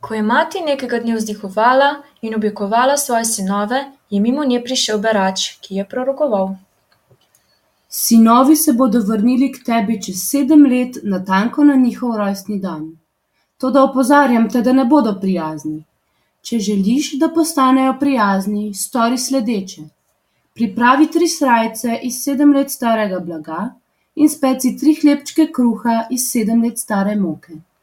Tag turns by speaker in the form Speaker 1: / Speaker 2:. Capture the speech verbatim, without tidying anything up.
Speaker 1: Ko je mati nekega dne vzdihovala in objokovala svoje sinove, je mimo nje prišel berač, ki je prorokoval.
Speaker 2: Sinovi se bodo vrnili k tebi čez sedem let, natanko na njihov rojstni dan. Toda opozarjam te, da ne bodo prijazni. Če želiš, da postanejo prijazni, stori sledeče. Pripravi tri srajce iz sedem let starega blaga in speci tri hlebčke kruha iz sedem let stare moke.